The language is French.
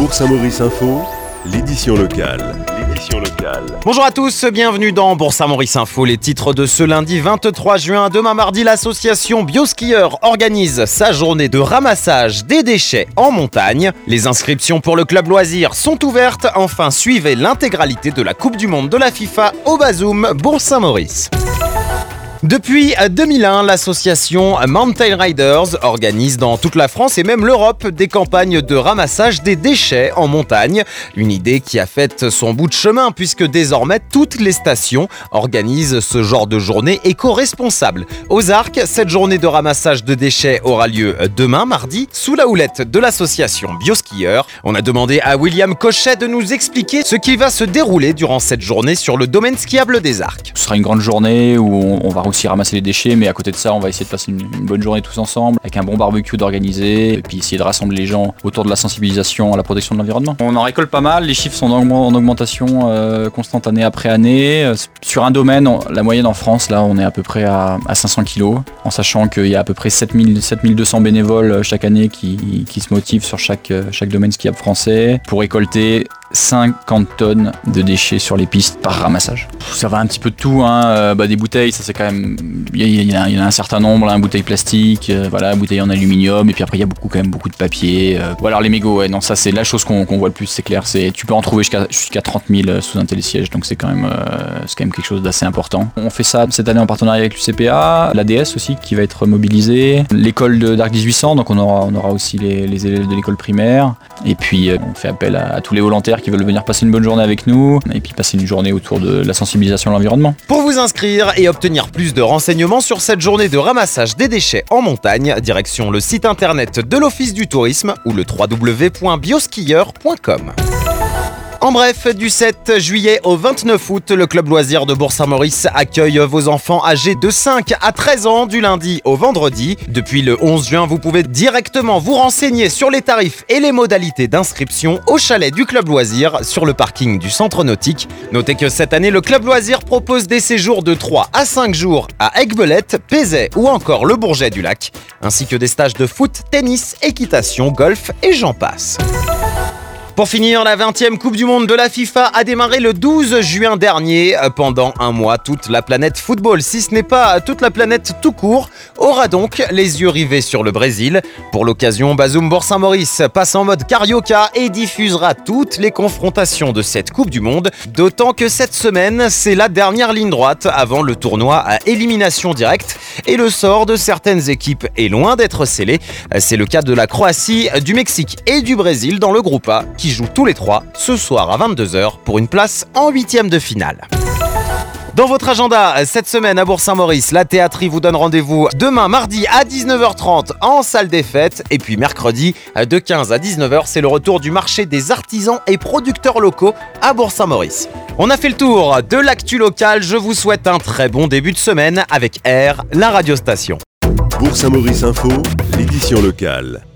Bourg-Saint-Maurice Info, l'édition locale. Bonjour à tous, bienvenue dans Bourg-Saint-Maurice Info. Les titres de ce lundi 23 juin. Demain mardi, l'association Bioskieur organise sa journée de ramassage des déchets en montagne. Les inscriptions pour le club loisir sont ouvertes. Enfin, suivez l'intégralité de la Coupe du Monde de la FIFA au Bazoum Bourg-Saint-Maurice. Depuis 2001, l'association Mountain Riders organise dans toute la France et même l'Europe des campagnes de ramassage des déchets en montagne. Une idée qui a fait son bout de chemin puisque désormais toutes les stations organisent ce genre de journée éco-responsable. Aux Arcs, cette journée de ramassage de déchets aura lieu demain mardi sous la houlette de l'association Bioskieur. On a demandé à William Cochet de nous expliquer ce qui va se dérouler durant cette journée sur le domaine skiable des Arcs. Ce sera une grande journée où on va aussi ramasser les déchets, mais à côté de ça on va essayer de passer une bonne journée tous ensemble avec un bon barbecue d'organiser et puis essayer de rassembler les gens autour de la sensibilisation à la protection de l'environnement. On en récolte pas mal, les chiffres sont en augmentation constante année après année. Sur un domaine, la moyenne en France, là on est à peu près à 500 kilos, en sachant qu'il y a à peu près 7200 bénévoles chaque année qui se motivent sur chaque domaine skiable français pour récolter 50 tonnes de déchets sur les pistes par ramassage. Ça va un petit peu de tout, des bouteilles, ça c'est quand même, il y en a un certain nombre, bouteilles plastiques, bouteilles en aluminium, et puis après il y a beaucoup de papier. Alors les mégots, non, ça c'est la chose qu'on voit le plus, c'est clair, tu peux en trouver jusqu'à 30 000 sous un télésiège, donc c'est quand même quelque chose d'assez important. On fait ça cette année en partenariat avec l'UCPA, l'ADS aussi qui va être mobilisée, l'école d'Arc 1800, donc on aura aussi les élèves de l'école primaire, et puis on fait appel à tous les volontaires qui veulent venir passer une bonne journée avec nous et puis passer une journée autour de la sensibilisation à l'environnement. Pour vous inscrire et obtenir plus de renseignements sur cette journée de ramassage des déchets en montagne, direction le site internet de l'Office du tourisme ou le www.bioskieur.com. En bref, du 7 juillet au 29 août, le club loisir de Bourg-Saint-Maurice accueille vos enfants âgés de 5 à 13 ans du lundi au vendredi. Depuis le 11 juin, vous pouvez directement vous renseigner sur les tarifs et les modalités d'inscription au chalet du club loisir sur le parking du centre nautique. Notez que cette année, le club loisir propose des séjours de 3 à 5 jours à Aiguebelette, Pézet ou encore le Bourget du Lac, ainsi que des stages de foot, tennis, équitation, golf et j'en passe. Pour finir, la 20e Coupe du Monde de la FIFA a démarré le 12 juin dernier. Pendant un mois, toute la planète football, si ce n'est pas toute la planète tout court, aura donc les yeux rivés sur le Brésil. Pour l'occasion, Bazoum Bourg-Saint-Maurice passe en mode carioca et diffusera toutes les confrontations de cette Coupe du Monde. D'autant que cette semaine, c'est la dernière ligne droite avant le tournoi à élimination directe. Et le sort de certaines équipes est loin d'être scellé. C'est le cas de la Croatie, du Mexique et du Brésil dans le groupe A, qui jouent tous les trois ce soir à 22h pour une place en 8e de finale. Dans votre agenda, cette semaine à Bourg-Saint-Maurice, la théâtrie vous donne rendez-vous demain mardi à 19h30 en salle des fêtes et puis mercredi de 15 à 19h, c'est le retour du marché des artisans et producteurs locaux à Bourg-Saint-Maurice. On a fait le tour de l'actu locale, je vous souhaite un très bon début de semaine avec R, la radiostation. Bourg-Saint-Maurice Info, l'édition locale.